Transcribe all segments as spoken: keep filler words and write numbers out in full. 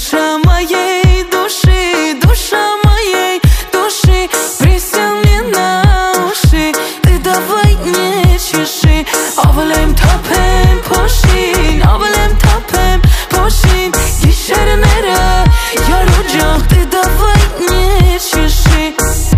Душа моей души, душа моей души, присел мне на уши. Ты давай не чеши. Ovalem topem poşin, ovalem topem poşin. Дешеренера, я люблю. Ты давай не чеши.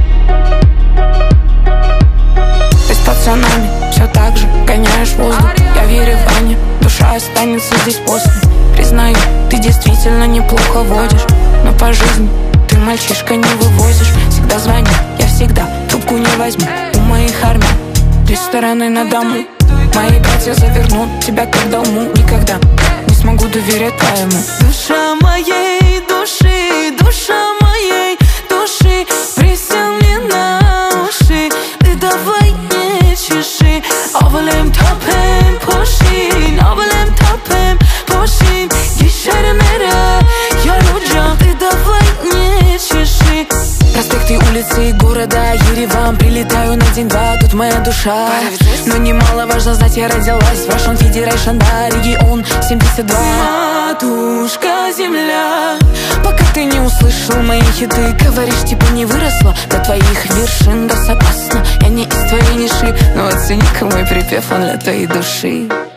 Ты с пацанами все так же гоняешь воздух. Я верю в Ане, душа останется здесь после. Признаю, ты действительно неплохо водишь, но по жизни ты мальчишка не вывозишь. Всегда звони, я всегда трубку не возьму. У моих армий рестораны на дому. Мои братья завернут тебя как долму. Никогда не смогу доверять твоему. Душа моей души, душа моей души, присел мне на уши. Ты давай не чеши. Ovalem topem poşin, ovalem topem poşin. Дешеренера, я люблю. Ты давай не чеши. Проспекты, улицы и города Ереван. Прилетаю на день-два, тут моя душа. Но немаловажно знать, я родилась в Russian Federation, да, регион семьдесят два. Матушка земля, пока ты не услышал мои хиты, говоришь, типа не выросла до твоих вершин. Да, согласна, я не из твоей ниши, но оцени-ка мой припев, он для твоей души.